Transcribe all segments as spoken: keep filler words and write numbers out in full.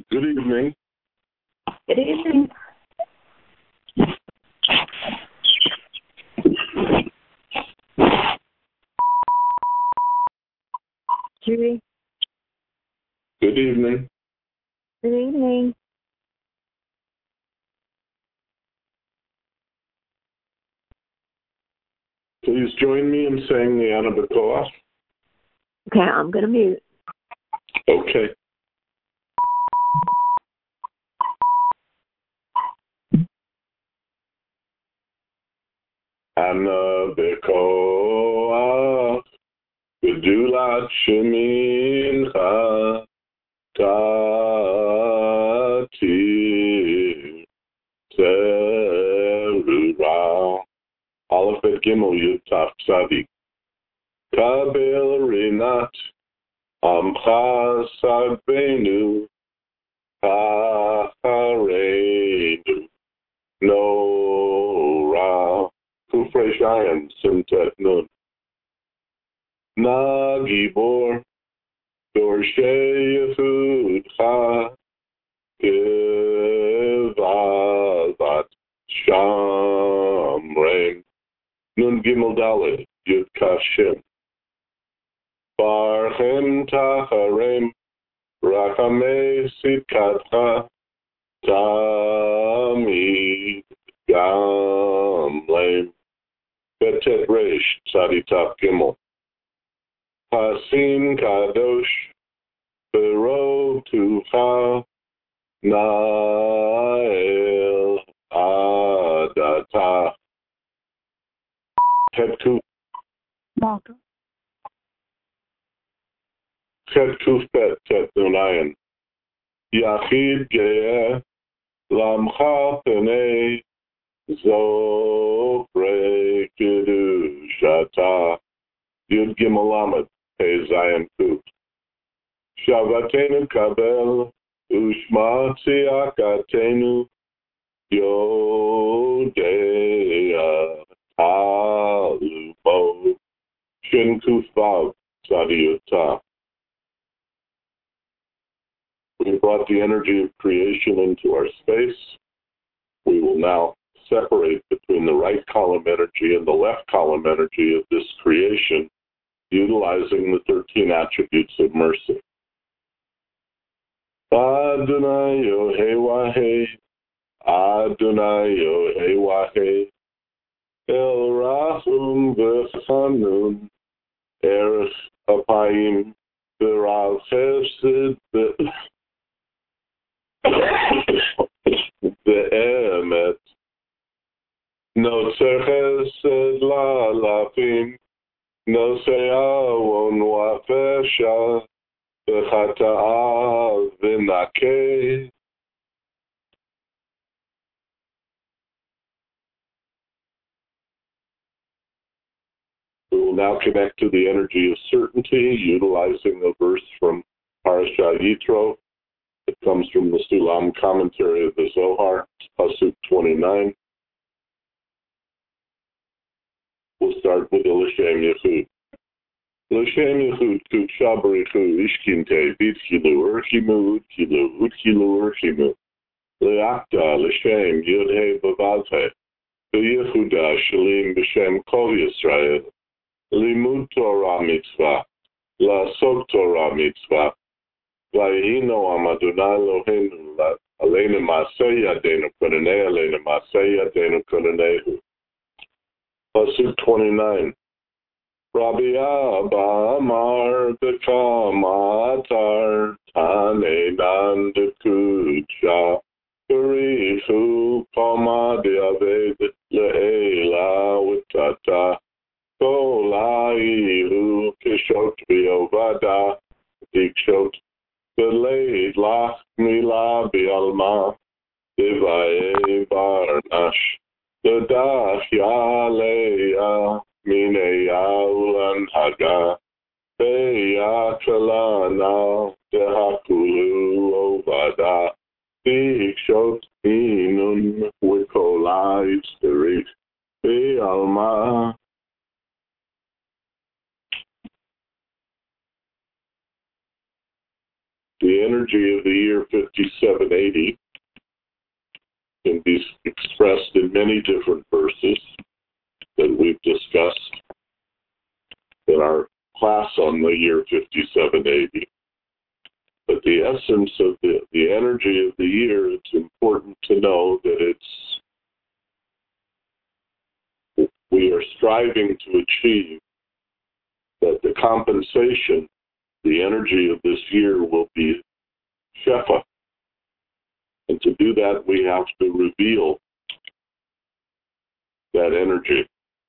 Good evening. Good evening. Judy. Good evening. Good evening. Please join me in saying the Anabakoa. Okay, I'm going to mute. Okay. Anabakoa, Gedulat Shemincha, Tatir, Terura, Aleph Bet Gimel Yud Taf Tzadik, Kabel Rinat, Amcha Sagbenu, Hachareinu, Nora, Kufre Shayan, Simtet Nun, Na Gibor, Dorshe Yehudcha, Givavat, Shamrein, Nun Gimel Dalet, Yud Kashim, Barchem Tacharem, Rachamei Sitkatcha, Tamid Gamleim, Betet Reish, Tzaditaf Gimel, Hasim Kadosh, Bero Tucha, Nael Adata, Het Kuf, Malta. Het Kuf Bet Tet Nunayan, Yachid Ge'eh, Lamcha Penei, Zofre Kedushata, Yud Gimel Lamed, Pei Zayin Kuf, Shavatenu Kabel, Ushma Tziakatenu, Yodea Talubo, Shin Kuf Vav, Tzadiyutah. We brought the energy of creation into our space. We will now separate between the right column energy and the left column energy of this creation, utilizing the thirteen attributes of mercy. Adonai Yohei Wahei, Adonai Yohei Wahei, El Rahum V'Chanun, Erech Apayim, V'Rav Chesed, V'Emet, Noser Chesed La'alafim, Noser Avon Wa'Fesha, V'Chata'a V'Nakeh. We will now connect to the energy of certainty, utilizing a verse from Parashat Yitro. It comes from the Sulam commentary of the Zohar, Pasuk twenty-nine. We'll start with the L'Shem Yechud. L'Shem Yechud Kutsha B'Richu Ishkinte V'Tchilu Urchimu Utchilu Utchilu Urchimu Le'akta L'Shem Yudhei B'Vavhe V'Yechuda Shalim B'Shem Kol Yisrael Limud Torah Mitzvah La'asok Torah Mitzvah V'Yehino Am Adonai Eloheinu Aleinu Masei Yadeinu Konanei Aleinu Masei Yadeinu Konanehu. Pasuk twenty-nine. Rabbi Abba Amar Bekam Atar Tanenan Dekucha Berichu Pama Diaved Le'ela Utata Kolaihu Kishot Biovada Dikshot Beleid Lach Mila Bialma Divae Barnash Dedach Yaleya Mineya Ulan Haga Beya Kalana Dehakulu Ovada Dikshot Inun Wikolai Spirit Bialma. The energy of the year fifty-seven eighty can be expressed in many different verses that we've discussed in our class on the year fifty-seven eighty. But the essence of the, the energy of the year, it's important to know that it's we are striving to achieve that the compensation, the energy of this year will be Shefa. And to do that, we have to reveal that energy.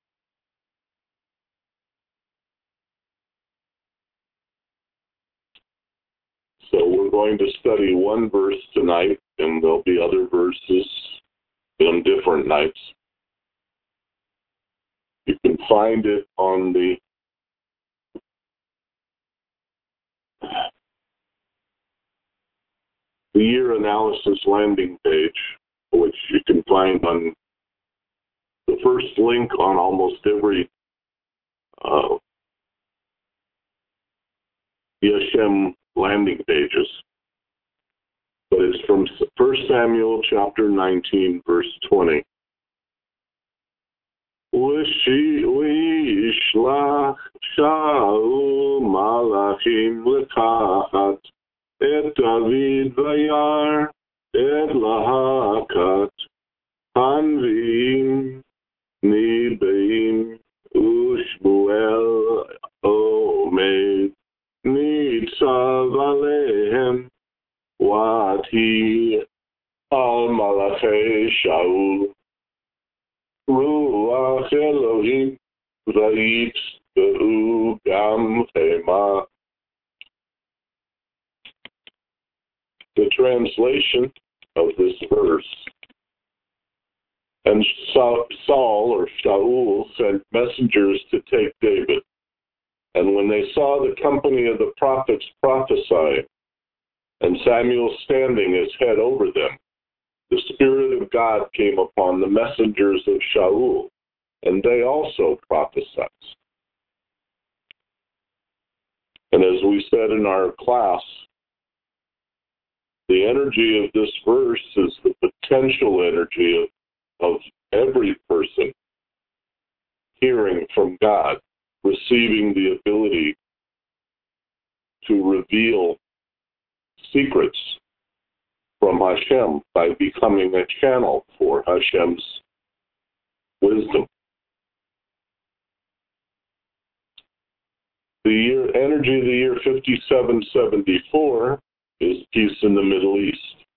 So we're going to study one verse tonight, and there'll be other verses on different nights. You can find it on the the year analysis landing page, which you can find on the first link on almost every uh, Yeshem landing pages. But it's from First Samuel chapter nineteen, verse twenty. V'yishlach Shaul malachim lekachat et David vayar et lahakat hanvim nibeim ushmuel omed nitzav alehem wati al malachei Shaul Ruach Elohim vayitzu gam chema. The translation of this verse. And Saul or Shaul sent messengers to take David. And when they saw the company of the prophets prophesying, and Samuel standing his head over them, the Spirit of God came upon the messengers of Shaul, and they also prophesied. And as we said in our class, the energy of this verse is the potential energy of, of every person hearing from God, receiving the ability to reveal secrets from Hashem by becoming a channel for Hashem's wisdom. The year energy of the year fifty-seven seventy-four is peace in the Middle East.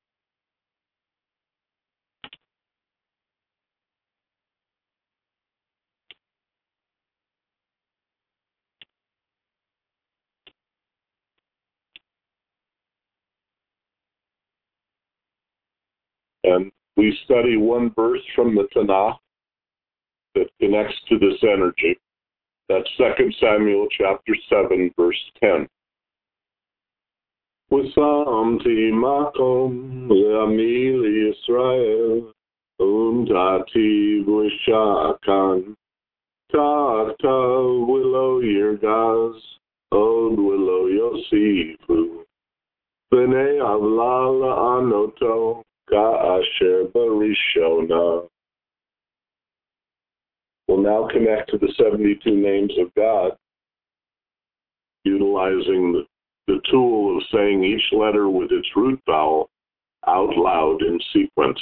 And we study one verse from the Tanakh that connects to this energy. That's Second Samuel chapter seven, verse ten. V'samti makom le'ami liYisrael untati v'shakan ta'ata willow yirgaz od willow yosifu b'nei avla la'anoto ka'asher barishona. We'll now connect to the seventy-two names of God, utilizing the, the tool of saying each letter with its root vowel out loud in sequence.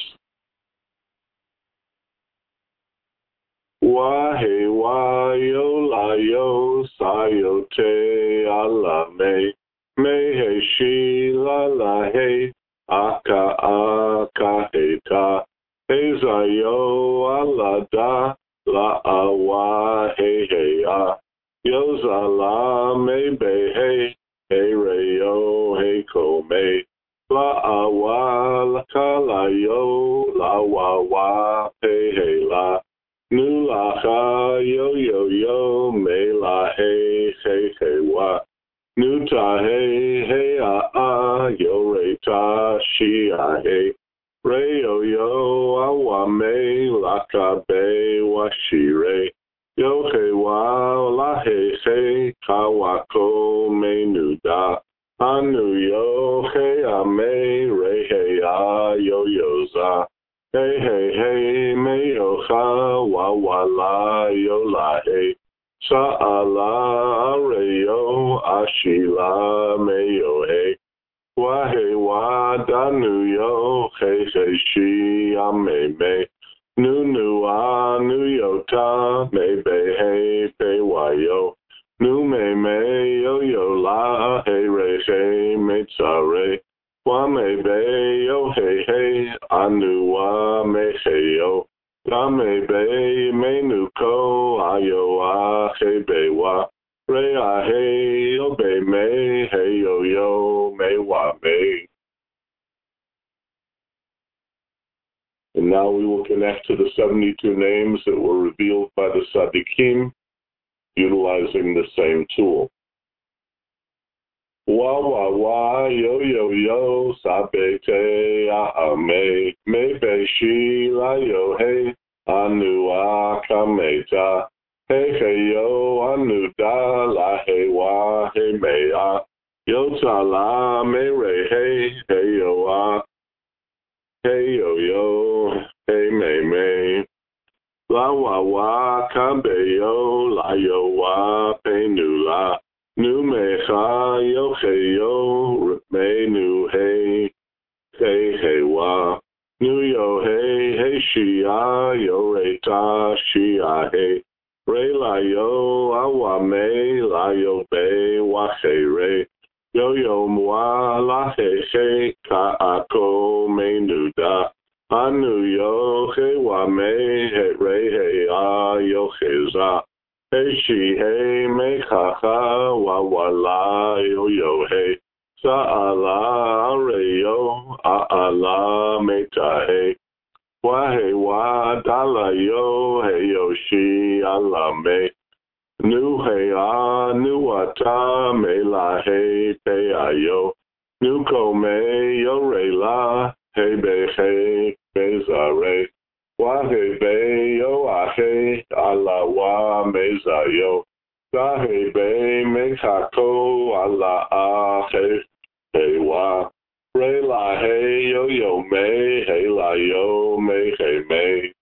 Wahe wayo layo sayote alame mehe shi lalahe aka aka heta hezayo alada La awa he he a yozala me be he he re yo he ko me la awa la kala yo la wa wa he he la nu la ha yo yo yo me la he he he wa nu ta he he a a yo re ta shi a he Re yo yo awame lakabe washire yo he wa la he he kawako menuda anu yo me re he a yo yo za. Hey hey hey me yo ha wa wa la yo la hey. Sha'ala re yo ashila me yo hey. Wa hey wa da nu yo hey hey she a me me. Nu nu a nu yo ta me be hey be wa yo. Nu me me yo yo la hey re hey me tsa re. Wa me be yo hey hey anu wa me hey yo. La me be me nu ko a yo a hey be wa. Re a hey yo be me hey yo yo me wa me. And now we will connect to the seventy-two names that were revealed by the Tzaddikim utilizing the same tool. Wa wa wa yo yo yo sabe te a me me be shi la yo hey anu a kameta hey hey yo anu da la hey wa hey me a yo ta la me re hey hey yo a hey yo yo hey me me la wa wa kambe yo la yo wa pe nu la nu me ha yo hey yo me nu hey hey hey wa nu yo hey hey shi a yo re ta shi a hey re la yo a wa me la yo be wa hey re yo yo mwa la hey hey ka a ko me nu da anu yo hey wa me hey re hey a yo hey za hey she hey me ha ha wa wa la yo yo hey sa a la re yo a a la me ta hey wa hey wa da la yo hey yo she a la me nu hey a nu a ta me la hey pe a yo nu ko me yo re la hey be hey be za re wa hey be yo a hey a la wa me za yo sa hey be me ka ko a la a hey hey wa re la hey yo yo me hey la yo me hey me.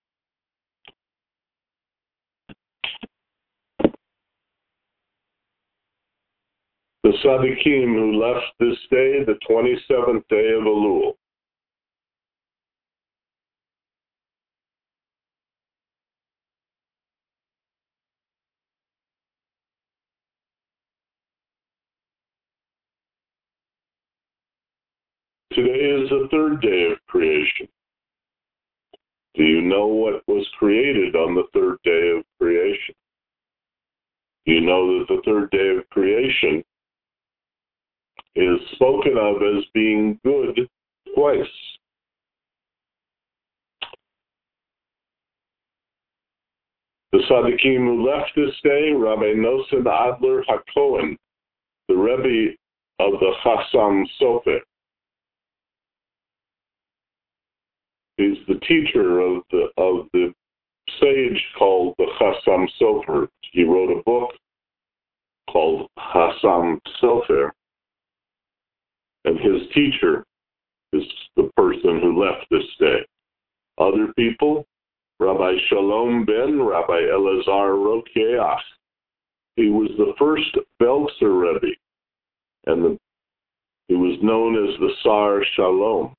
The Tzaddikim who left this day, the twenty-seventh day of Elul. Today is the third day of creation. Do you know what was created on the third day of creation? Do you know that the third day of creation is spoken of as being good twice? The Tzaddikim who left this day, Rabbi Nosson Adler HaKohen, the Rebbe of the Chassam Sofer. He's the teacher of the of the sage called the Chassam Sofer. He wrote a book called Chassam Sofer, and his teacher is the person who left this day. Other people, Rabbi Shalom ben Rabbi Elazar Rokeach. He was the first Belzer Rebbe, and the, he was known as the Sar Shalom.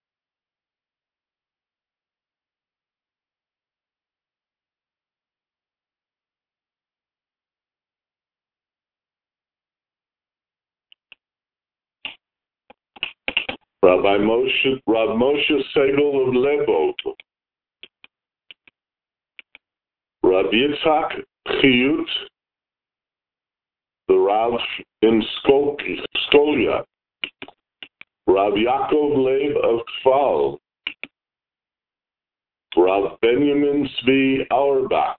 Rabbi Moshe, Rabbi Moshe Segel of Lebov, Rabbi Yitzhak Chiyut, the Rav in Skolia, Rav Yaakov Leib of Kfal, Rav Benjamin Zvi Auerbach,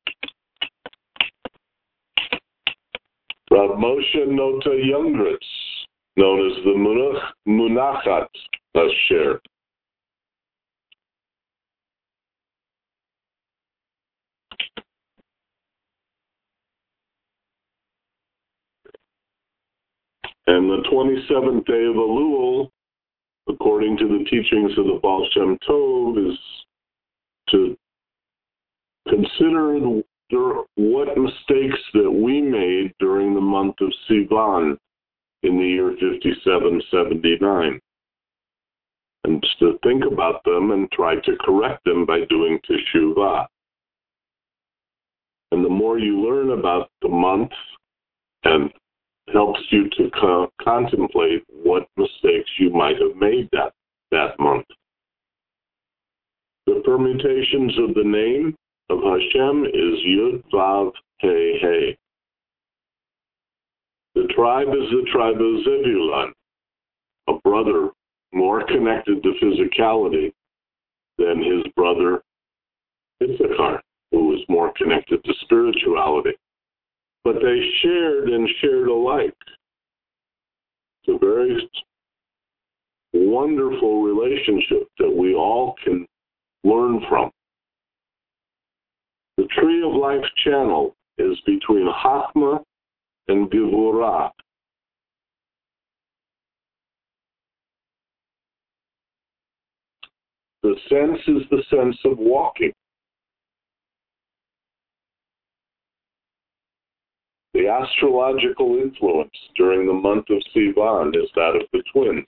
Rav Moshe Nota Youngritz, known as the Munach, Munachat Asher. And the twenty-seventh day of Elul, the according to the teachings of the Baal Shem Tov, is to consider what mistakes that we made during the month of Sivan in the year fifty-seven seventy-nine, and to think about them and try to correct them by doing teshuvah. And the more you learn about the month, and helps you to co- contemplate what mistakes you might have made that, that month. The permutations of the name of Hashem is Yud Vav He He. The tribe is the tribe of Zebulun, a brother more connected to physicality than his brother Issachar, who was more connected to spirituality. But they shared and shared alike. It's a very wonderful relationship that we all can learn from. The Tree of Life channel is between Chachma and Gevurah. The sense is the sense of walking. The astrological influence during the month of Sivan is that of the twins.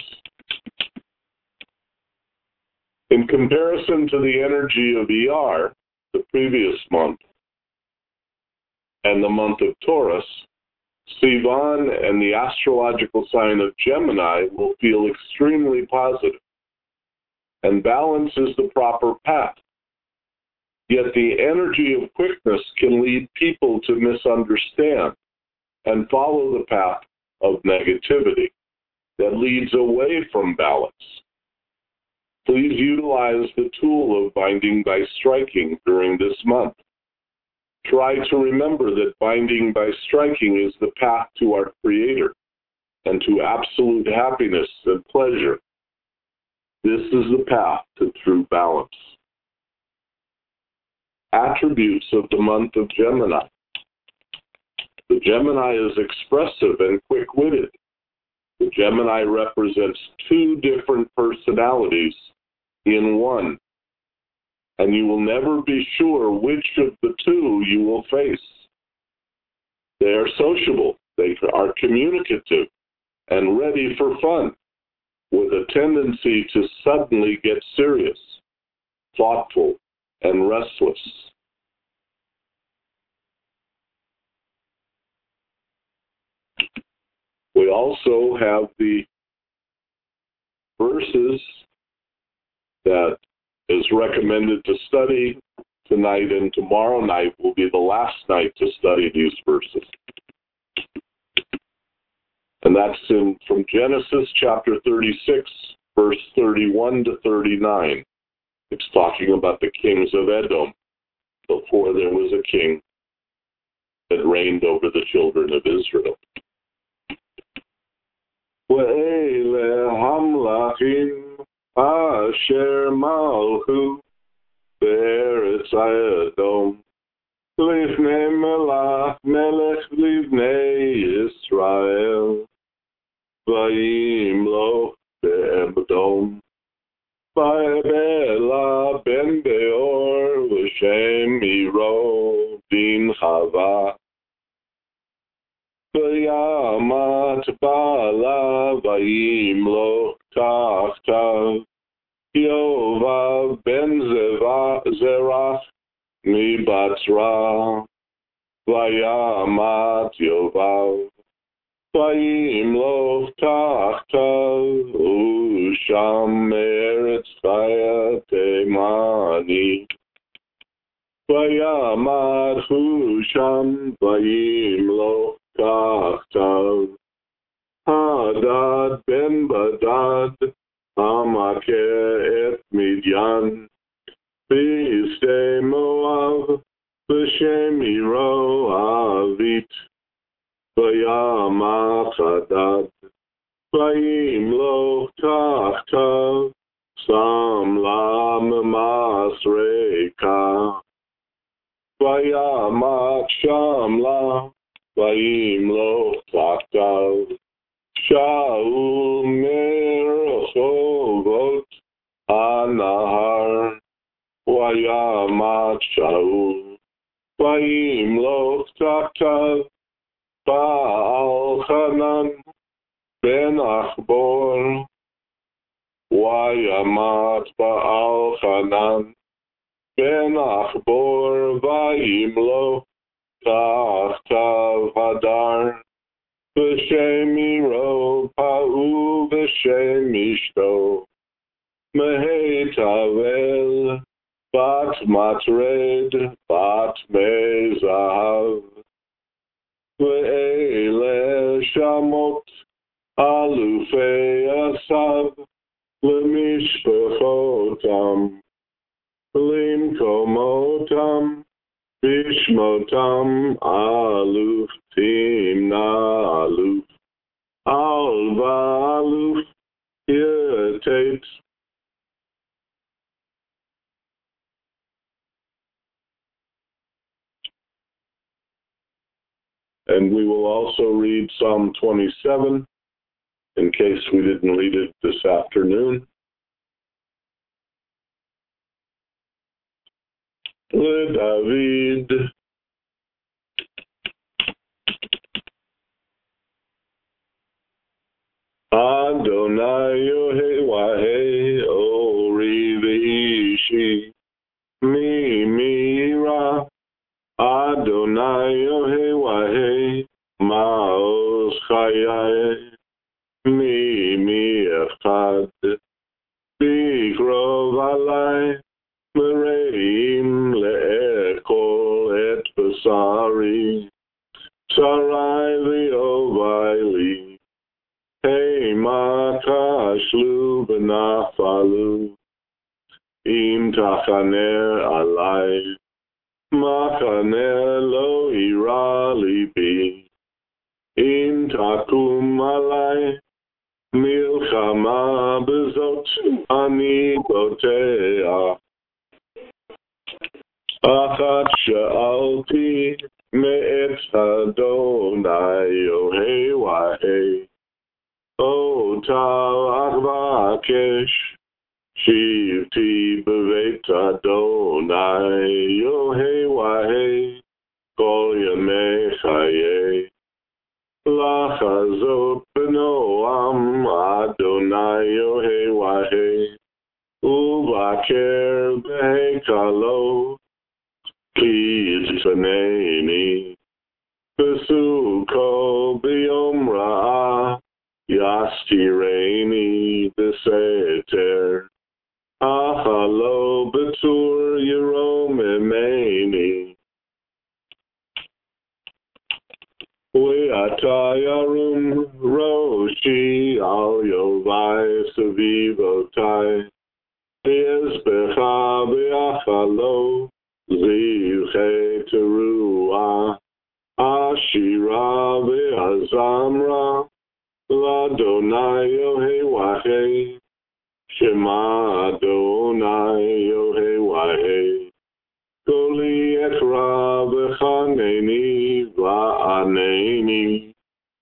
In comparison to the energy of Iyar, the previous month, and the month of Taurus, Sivan and the astrological sign of Gemini will feel extremely positive, and balance is the proper path. Yet the energy of quickness can lead people to misunderstand and follow the path of negativity that leads away from balance. Please utilize the tool of binding by striking during this month. Try to remember that binding by striking is the path to our Creator and to absolute happiness and pleasure. This is the path to true balance. Attributes of the month of Gemini. The Gemini is expressive and quick-witted. The Gemini represents two different personalities in one, and you will never be sure which of the two you will face. They are sociable, they are communicative, and ready for fun, with a tendency to suddenly get serious, thoughtful, and restless. We also have the verses that is recommended to study tonight, and tomorrow night will be the last night to study these verses. And that's in from Genesis chapter thirty-six, verse thirty-one to thirty-nine. It's talking about the kings of Edom before there was a king that reigned over the children of Israel. Ve'ele hamlachim asher malchu be'eretz Edom lifnei melach melech livnei Yisrael vayimloch be'edom va'ebela ben Beor v'shem Iro bin Chava V'yamat ba'ala vayimloch tachtav Yovav ben Zerach miBatzra V'yamat Yovav vayimloch tachtav Usham me'eretz chaya Temani V'yamat Husham vayimloch tachtav Hadad ben Badad Hamakeh et Midyan V'yistei Moav V'shem Iro Avit V'yamat Hadad V'yimloch tachtav Samla Masreka V'yamat Shamla Vayimloch tachtav Shaul merocho הנהר, וימת שאול, וימלוך תחתיו, בעל חנן, בן אחבור, וימת בעל חנן, בן אחבור, וימלוך תחתיו הדר, ושם עירו פעו ושם אשתו, מהתבל, בת מטרד, בת מי זהב, ואלה שמות אלופי עשיו, למשפחותם, למקומותם, בשמותם אלוף תמנה אלוף, על ואלוף יתת. And we will also read Psalm twenty-seven, in case we didn't read it this afternoon. LeDavid. Adonai Yohe Wahe Ori V'ishi Mi Mira Adonai Yohe Wahe Ma'oz Chayae Mi Mi Echad Bikrov Alai Mereim Le'ekol Et Basari Sarai V'Ovaili Hey, Makashlu Benafalu, Im Tachaner Alai, Machaner Lo Ira Libi, Im Takum Alai, Milchama Bezot Ani Botea, Achat Sha'alti Me'et Adonai Yohei Wahei, O Tal Achvakesh, Shivti Beveit Adonai, Yohei Wahei, Kol Yamei Chayei, Lachazot Benoam, Adonai Yohei Wahei, Uvaker Behekalo, Ki Yitzaneni, Besuko Biyom Ra'ah, Yastireni Beseter, Achalo Betur Yerom Emeni, Weatayarum Roshi Al Yovai Savivotai, Yezbecha Beachalo, Zivche Teruah, Ashira Beazamra, L'Adonai Yohei Wahei, Shema Adonai Yohei Wahei, Koli Ekra V'chaneni Va'aneni,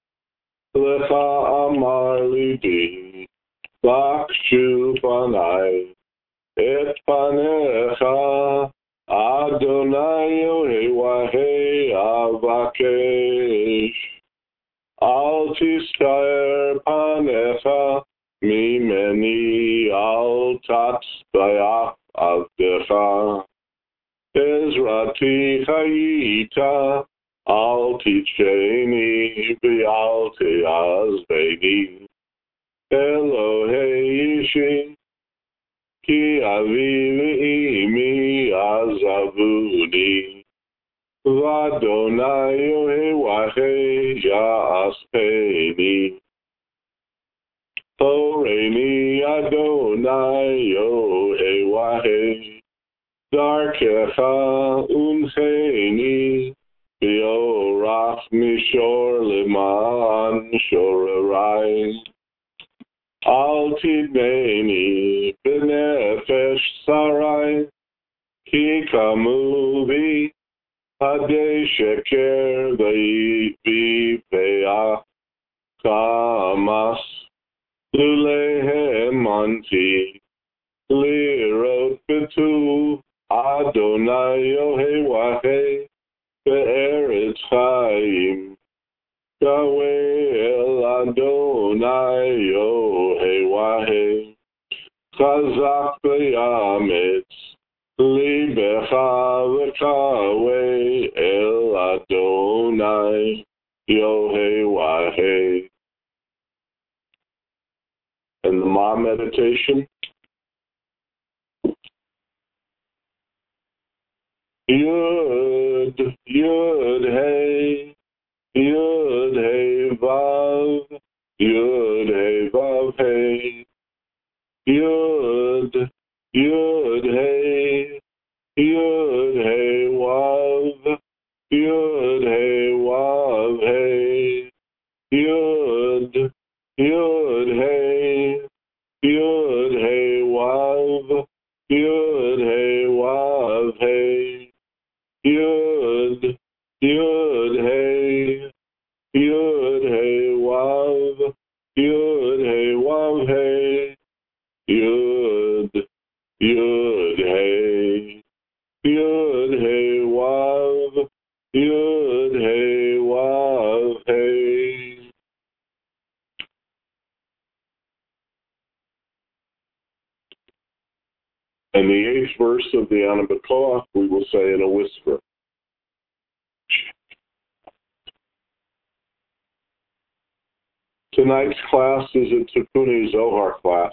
Lecha Amar Libi, Bakshu Panai, Et Panecha, Adonai Yohei Wahei Avakesh, Al tistaer panecha mimeni al tatzbayach avdecha. Ezrati chayita al ticheni v'al te'azbeni. Elohei ishi ki avi v'imi azavuni. V'Adonai Yohei Wahei ya'aspeni. Oreni Adonai Yohei Wahei, Darkecha uncheni, V'yorach mishor leman shorerai. Al tidmeni b'nefesh sarai, Ki kamuvi Hadei sheker v'yipeach kamas lulehem anti Lirot Betu Adonai Yohei Wahei Be'eretz Chaim Yahweh El Adonai Yohei Wahei Chazak Be'ametz Libecha V'Kaweh El Adonai Yohei Wahei. And the Ma meditation. Yud, Yud, Hey, Yud, Hey, Vav, Yud, Hey, Vav, Hey, Yud, Yud, Hey, Yud, Hey, Vav, Yud, Hey, Vav, Hey, Yud, Yud, Hey, Yud, Hey, Vav, Yud, Hey, Vav, Hey, Yud, Yud, Hey, Yud, Hey, Vav, Yud, Hey, Vav, Hey, Yud, Yud, Hey, Yud, Hey, Vav, Yud, Hey, Vav, Hey. And the eighth verse of the Ana B'Koach we will say in a whisper. Tonight's class is a Tikkun Zohar class.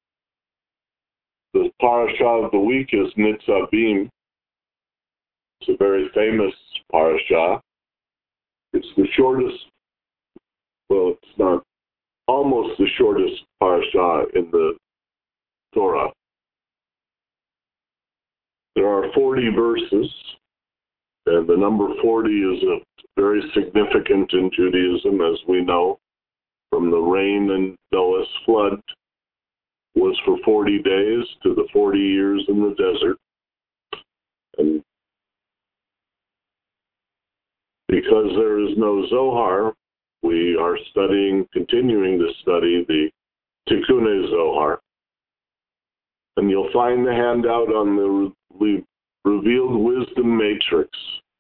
The parasha of the week is Nitzavim. It's a very famous parasha. It's the shortest, well, it's not, almost the shortest parasha in the Torah. There are forty verses, and the number forty is a very significant in Judaism, as we know, from the rain and Noah's flood was for forty days to the forty years in the desert. And because there is no Zohar, we are studying, continuing to study the Tikkun Zohar. And you'll find the handout on the Re- Revealed Wisdom Matrix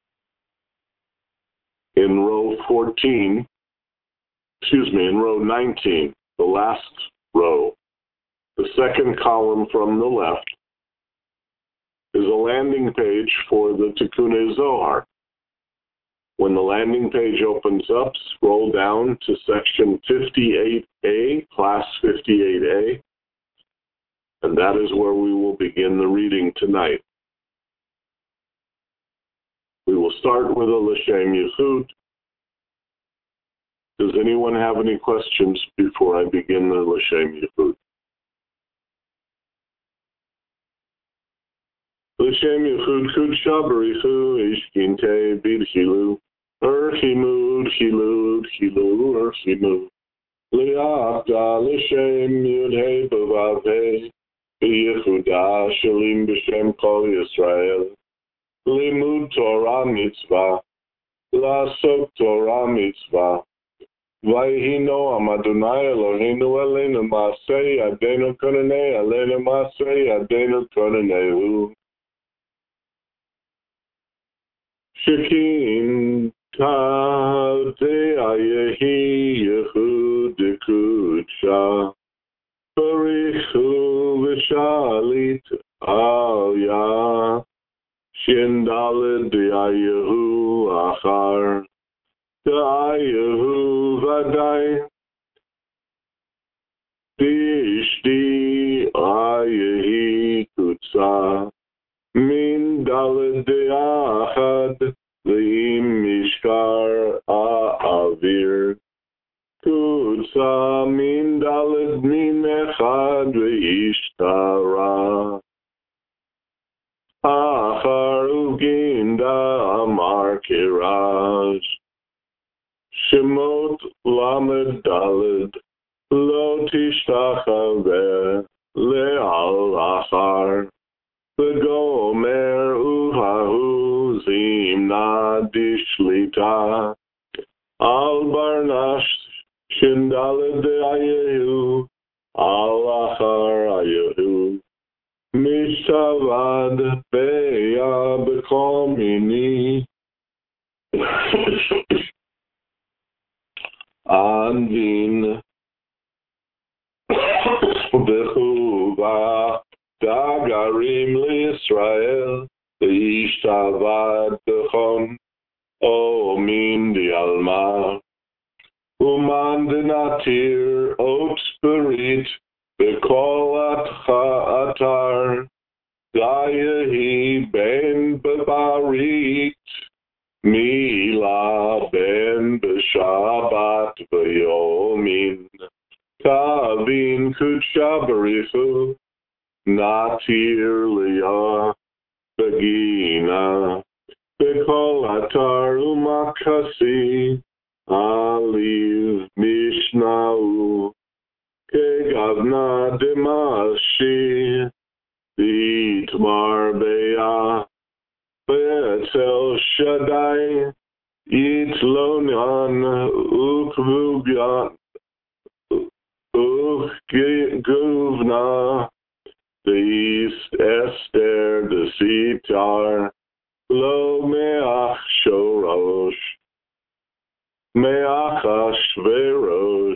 in row fourteen, excuse me, in row nineteen, the last row. The second column from the left is a landing page for the Tikkun Zohar. When the landing page opens up, scroll down to section fifty-eight A, class fifty-eight A, and that is where we will begin the reading tonight. We will start with a L'Shem Yichud. Does anyone have any questions before I begin the L'Shem Yichud? L'Shem Yichud Kudsha Barichu Ishkinte Bidchilu Urchimud Chilud Chilu Urchimud Li'achta L'Shem Yudhei Bavavei B'Yechuda Shalim B'Shem Kol Yisrael Limud Torah Mitzvah La'asok Torah Mitzvah Vayhi Noam Adonai Eloheinu Aleinu Ma'aseh Yadeinu Konanei Aleinu Ma'aseh Yadeinu Konanei Shekin Tavdei Ayehi Yehud Kudsha Barichu V'Shalit Al-Yah Shindalid Ayehu Achar Ayehu Vadai Dishti Ayehi Kutsa Min Dalid Achad Lim Mishkar A'avir Kutsa Min Dalid Min Echad Ve'ishtara Achar Uginda Amar Kiraj Shemot Lamed Dalid Lo Tishtachaveh Le'al Achar V'gomer Uhahu Zimna Dishlita Al Barnash Shindalid Ayehu Al Achar Ayehu Tavad Beya Bekomini Anvin Bechuva Dagarim L'Israel Ishtavad Bechon O Min Di Alma Uman Denatir Ot Spirit Bekolat Chaatar Dayahi Ben Bebarit Mila Ben Beshabat Vayomin Tavin Kudshabarichu Natir Liah Begina Bekolatar Umakasi Aliv Mishnau Kegavna Demashi Itmar Beya Betel Shaddai Itlonan Ukvugyan Ukguvna the East Esther the Sitar Lo Meach Shorosh Meach Ashverosh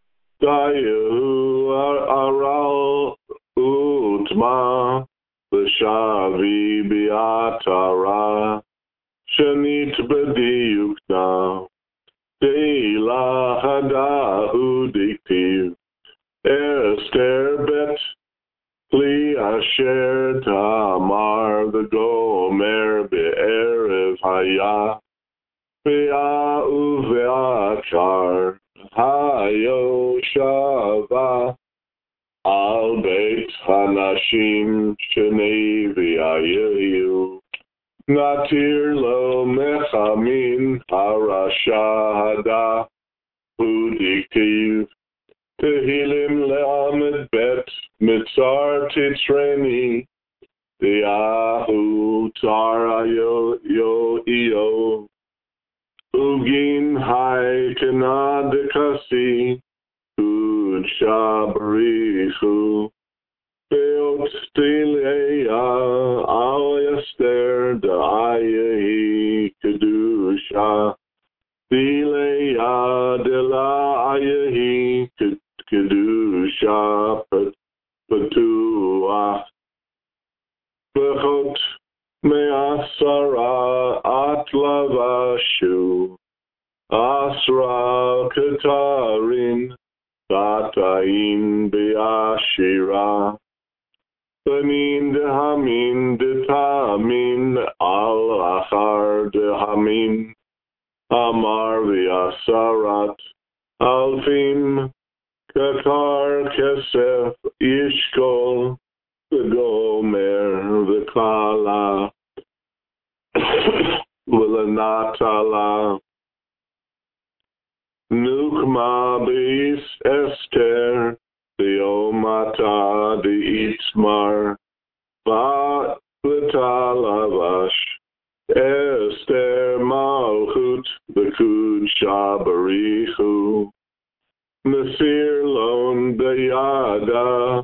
Dayu Aral Utma L'shavi Biatara Shanit B'diyukna Deila Hadahu Diktiv Esther Bet Kli Asher Tamar the Gomer Be'erev Haya Be'a Uve'achar Hayo Shava Al Beit Hanashim Shnei V'ayayu Natir Lo Mechamin Harasha Hada Udiktiv Tehillim Le'amed Bet Mitzar Titreni Diahu Tara Yo Yo Iyo Ugin Hai Kanadikasi Ud Shabarichu Beot Stileya Al Yester Da'ayahi Kedusha Dileya Dela Ayahi Kedusha Patuah Bechot Me'asara Atlavashu Asra Katarin Tatayin Be'ashira Benin Dehamin Detamin Al Achar Dehamin Amar V'asarat Alfim Kakar Kesef Ishkol V'gomer V'kala V'lanatala Nukma B'is Esther V'yomata D'itmar V'talavash Esther Malchut B'kud Shabarichu Nasir Lon B'yada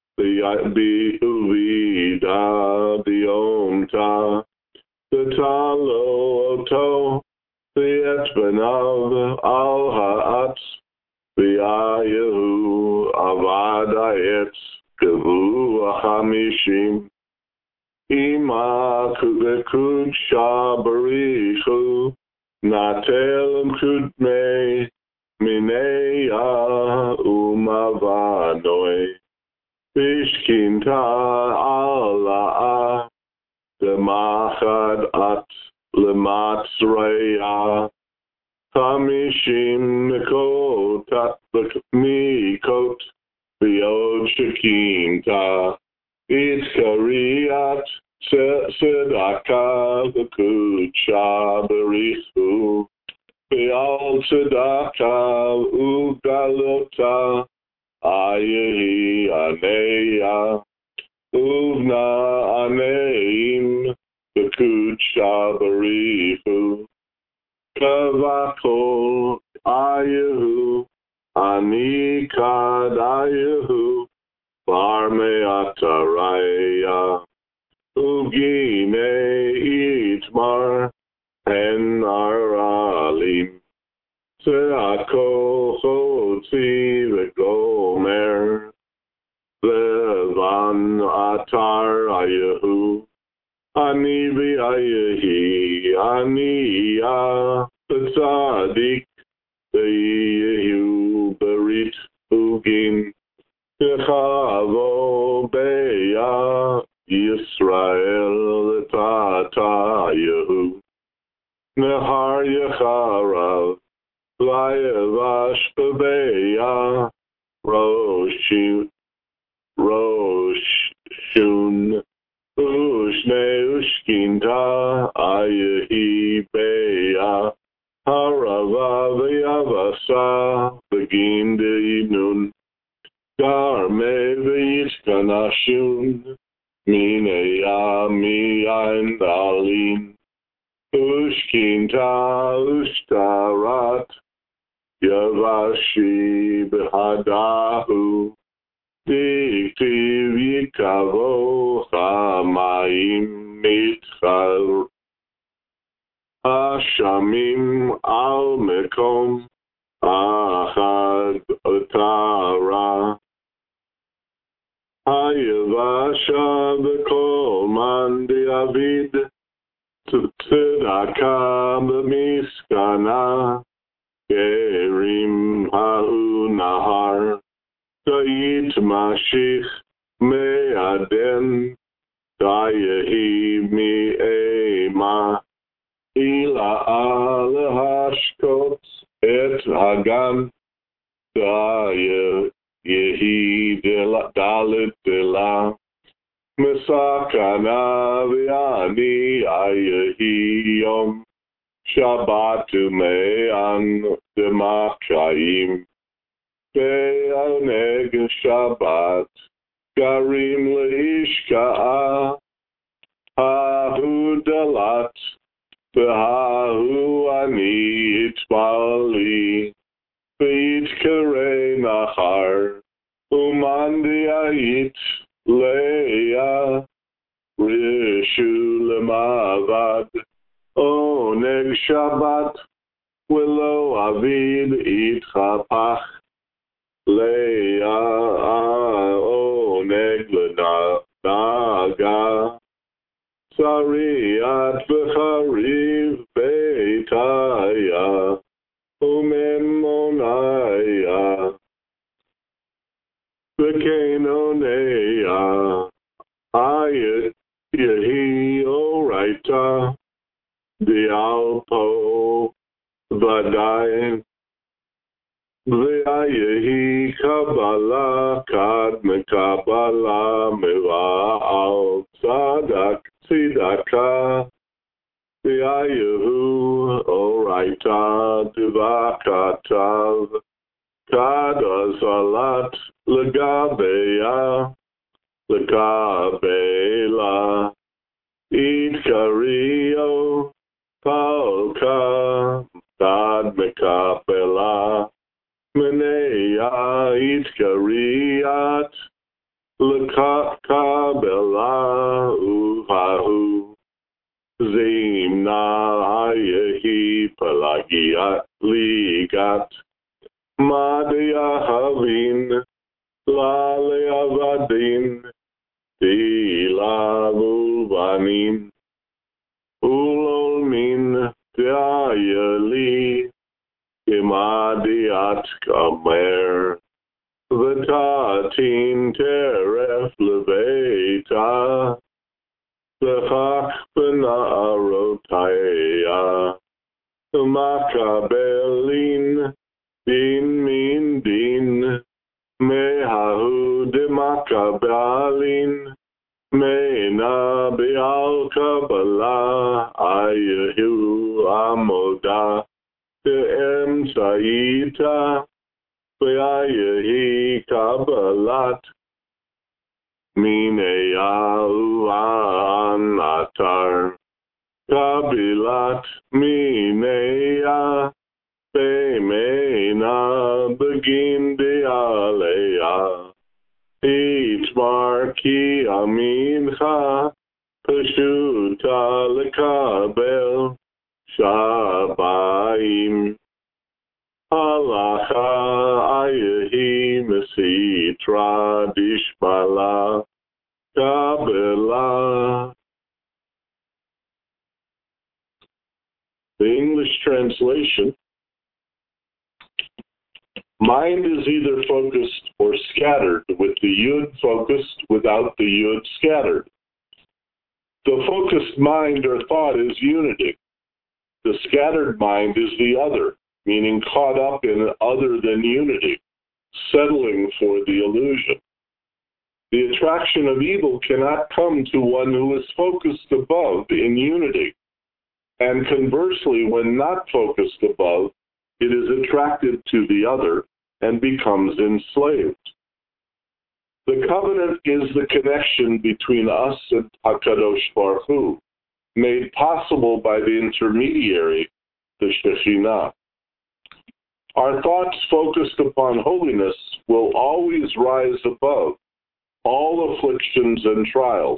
B'uvida B'yomta B'talo Oto B'etbenav Al Ha'at B'yayehu Avadayet Gavu Hamishim Ima Kubekud Shabarichu Natel Kudme Mineya Umavanoe Bishkinta Allah Demachad At Lematsreya Hamishim Mikotat Mikot Biod Shekinta Itzkariyat Sedaka Bekud Shabarichu Be'al Tzedaka Ugalota Ayahi Aneya Uvna Aneim Bekud Shabarichu Kavakol Ayahu Anikad Ayahu Barmeataraya Ugine Itmar En Aralim Seako Chotzi V'Gomer Levan Atar Ayahu Ani V'Ayahi Ani Ya Tzadik Yehu Berit Ugin Yechavo Beya Yisrael Tata Yehu Nehar Yecharav Vayevash Bebeya Rosh Rosh Shun Ushne Ushkinta Ayahi Beya Harava Vayavasa Begin Nun Gar Me Vayishkanashun Mine Ya Miyan Dalin Ushkinta Ushtarat Yavashi B'Hadahu Diktiv Yikavo Chamayim Mitchal Hashamim Al Mekom Achad Otara Hayavasha B'Kol Man Diavid Tzedakah B'Miskana Gerim Ha'u Nahar Dayit Mashich Me'aden Dayehi Mi'ema Ila Al-Hashkot Et Hagan Daye Yehi Dalit Dela Mesakana Viani Ayahi Yom Shabbatu Me'an Demakayim Be'aneg Shabbat Garim Leishka'a Hahu Dalat Behahu Ani Itmali Veitkare Nahar Umandi Ait Leia Rishu Lemavad Oneg Shabbat Willow Avid Itchapach Leia Oneg Naga Sariat V'chariv Beitaya Umemonaya V'kenonea Ayat Yehi Oraita Dialpo V'dayin V'ayehi Kabbalah Kad Mekabbalah Meva'al Tzadak Tzidaka V'ayehu Oraita Divakatav Kad Azalat Legabeya Legabela Idkario Palka Kad Mekabela Meneya Idkariat Lekabela Uhahu Zimna Ayahi Pelagiat Ligat Madya Havin Lale Avadin Tila Vulvanin Ulolmin Dayali Imadiat Kamer V'tatin Teref Leveta V'chach B'na'arotaya Makabelin Din min din Mehahu de Makabalin Meina Be'al Kabbalah Ayahu Amoda De'em Saita Be'ayahi Kabbalat Mineyahu An Atar Kabilat Mineya Be'meina Begin De'aleya Itmar Ki Amincha Reshuta lekabel shabayim. Halacha ayahi mesitra dishbala kabela. The English translation: mind is either focused or scattered, with the yud focused without the yud scattered. The focused mind or thought is unity. The scattered mind is the other, meaning caught up in other than unity, settling for the illusion. The attraction of evil cannot come to one who is focused above in unity. And conversely, when not focused above, it is attracted to the other and becomes enslaved. The covenant is the connection between us and HaKadosh Baruch Hu, made possible by the intermediary, the Shekhinah. Our thoughts focused upon holiness will always rise above all afflictions and trials.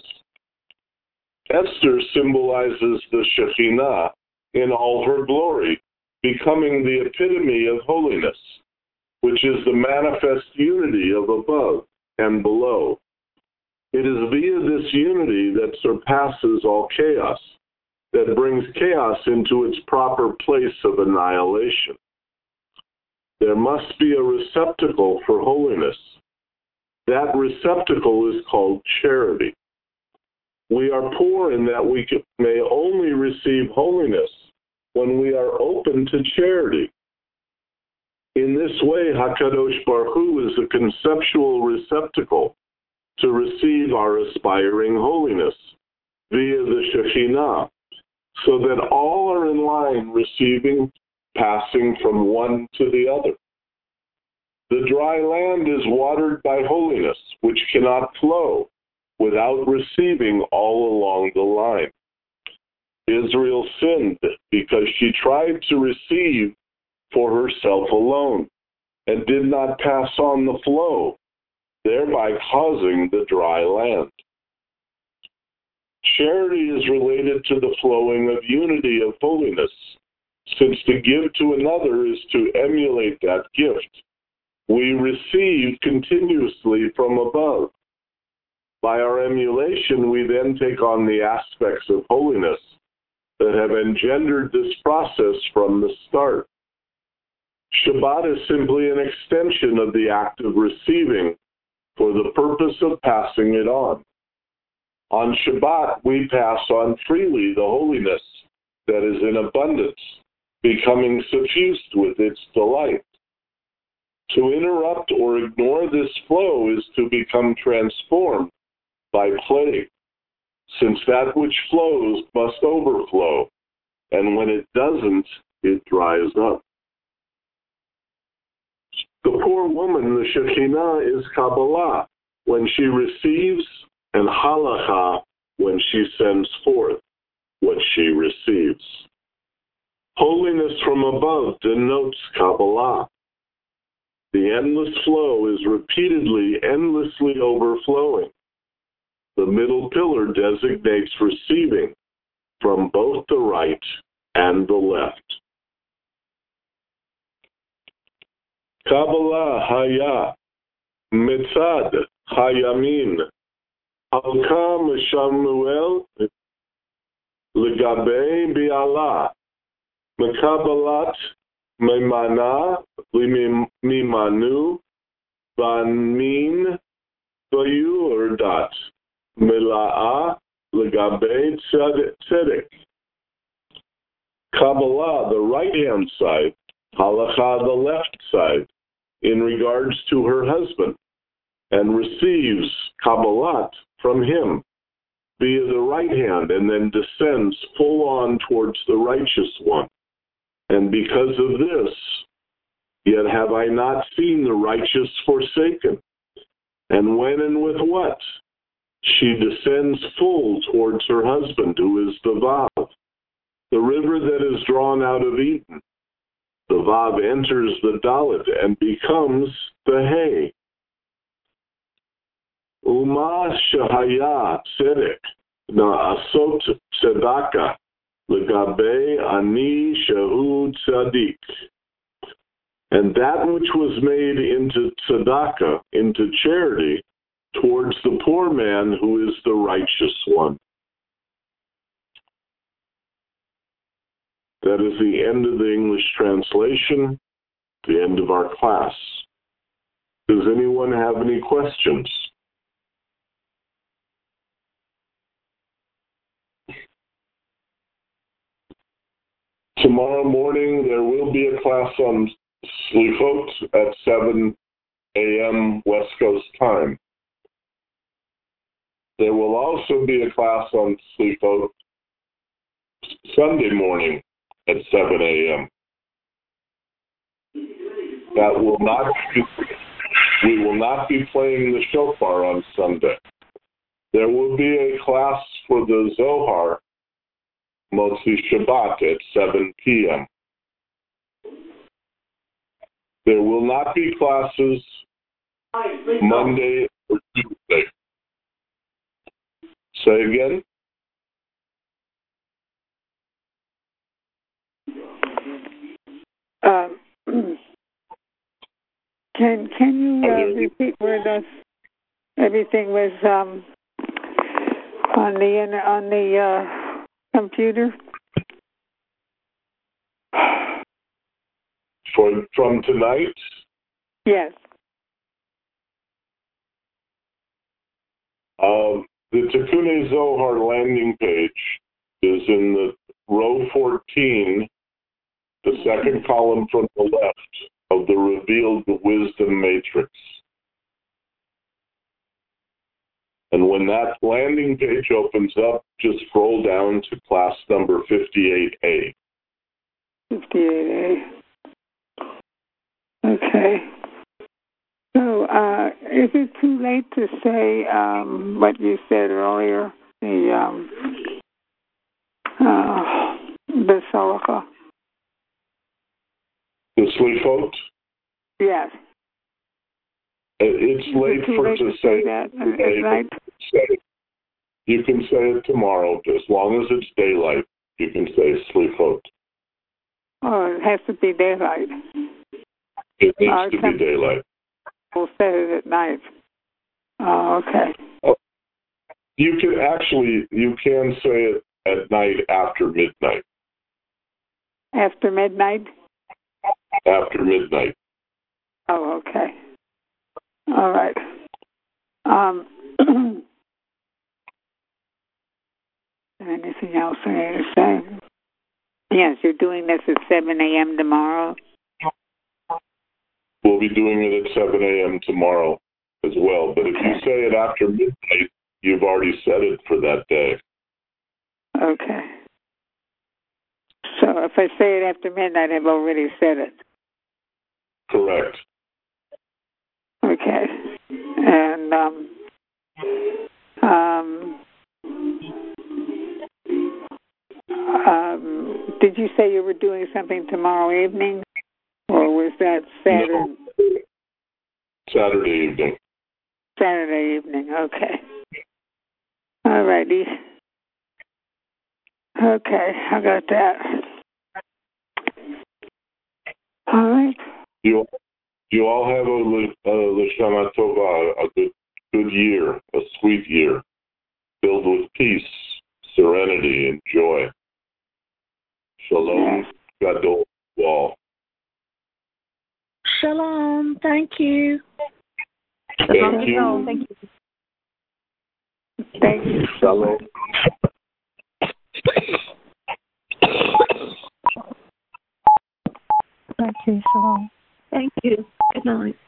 Esther symbolizes the Shekhinah in all her glory, becoming the epitome of holiness, which is the manifest unity of above and below. It is via this unity that surpasses all chaos, that brings chaos into its proper place of annihilation. There must be a receptacle for holiness. That receptacle is called charity. We are poor in that we may only receive holiness when we are open to charity. In this way, HaKadosh Baruch Hu is a conceptual receptacle to receive our aspiring holiness via the Shekhinah, so that all are in line receiving, passing from one to the other. The dry land is watered by holiness, which cannot flow without receiving all along the line. Israel sinned because she tried to receive for herself alone and did not pass on the flow, thereby causing the dry land. Charity is related to the flowing of unity of holiness, since to give to another is to emulate that gift. We receive continuously from above. By our emulation, we then take on the aspects of holiness that have engendered this process from the start. Shabbat is simply an extension of the act of receiving for the purpose of passing it on. On Shabbat, we pass on freely the holiness that is in abundance, becoming suffused with its delight. To interrupt or ignore this flow is to become transformed by plague, since that which flows must overflow, and when it doesn't, it dries up. The poor woman, the Shekhinah, is Kabbalah when she receives, and Halacha when she sends forth what she receives. Holiness from above denotes Kabbalah. The endless flow is repeatedly, endlessly overflowing. The middle pillar designates receiving from both the right and the left. Kabbalah haya mitzad hayamin halka m'shamuel legabe bi'ala mekabalat memana limimanu banmin bayurdat Mila'a legabe tzedek. Kabbalah, the right-hand side, Halacha, the left side, in regards to her husband, and receives Kabbalah from him via the right hand, and then descends full on towards the righteous one. And because of this, yet have I not seen the righteous forsaken. And when and with what? She descends full towards her husband, who is the Vav, the river that is drawn out of Eden. The Vav enters the Dalet and becomes the Hay. Uma Shahaya Tzedek Na'asot tzedakah legabe ani shehu tzadik. And that which was made into tzedakah, into charity, towards the poor man who is the righteous one. That is the end of the English translation, the end of our class. Does anyone have any questions? Tomorrow morning there will be a class on Slichot at seven a.m. West Coast time. There will also be a class on Slichot Sunday morning at seven a.m. That will not be, we will not be playing the shofar on Sunday. There will be a class for the Zohar Motzi Shabbat at seven p.m. There will not be classes Monday or Tuesday. Say again? Um, can can you uh, repeat where the everything was um, on the on the uh, computer? For, from tonight? Yes. Um, the Tikkun Zohar landing page is in the row fourteen, the second column from the left of the Revealed Wisdom Matrix. And when that landing page opens up, just scroll down to class number fifty-eight A. fifty-eight A. Okay. So, uh, is it too late to say um, what you said earlier? The um, uh, the Salicha? The Slichot? Yes. It's late it for late to to say, say that say at night. Say, you can say it tomorrow, as long as it's daylight. You can say Slichot. Oh, it has to be daylight. It needs uh, to be daylight. We'll set it at night. Oh, okay. Oh, you can actually, you can say it at night after midnight. After midnight? After midnight. Oh, okay. All right. Um, anything else I need to say? Yes, you're doing this at seven a.m. tomorrow? We'll be doing it at seven a.m. tomorrow as well. But if you say it after midnight, you've already said it for that day. Okay. So if I say it after midnight, I've already said it. Correct. Okay. And um, um, um, did you say you were doing something tomorrow evening? Or was that Saturday? No. Saturday evening. Saturday evening, okay. All righty. Okay, I got that. All right. You, you all have a, a Lashana Tova, a good, good year, a sweet year, filled with peace, serenity, and joy. Shalom, Gadol, Wall. Shalom. Thank you. Thank you. Thank you. Thank you. Shalom. Thank you. Shalom. Thank you. Good night.